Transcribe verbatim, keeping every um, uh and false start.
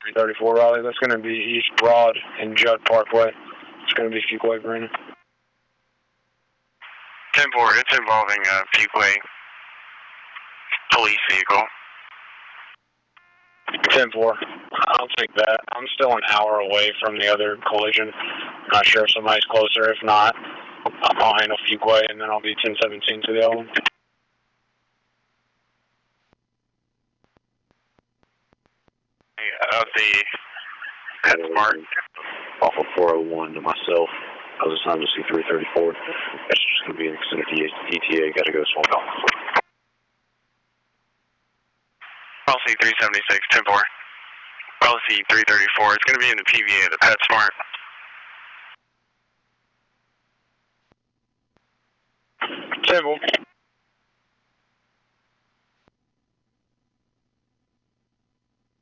three thirty-four Raleigh. That's going to be East Broad and Judd Parkway. It's going to be Fuquay Marina. ten four, it's involving a Fuquay police vehicle. ten four, I'll take that. I'm still an hour away from the other collision. Not sure if somebody's closer. If not, I'll handle Fuquay and then I'll be ten seventeen to the other one. Of the PetSmart. Off of four oh one to myself. I was assigned to C three thirty-four. That's just going to be an extended E T A. Got to go swamp out. Policy three seventy-six, ten four. Policy three thirty-four. It's going to be in the P V A of the PetSmart. ten four.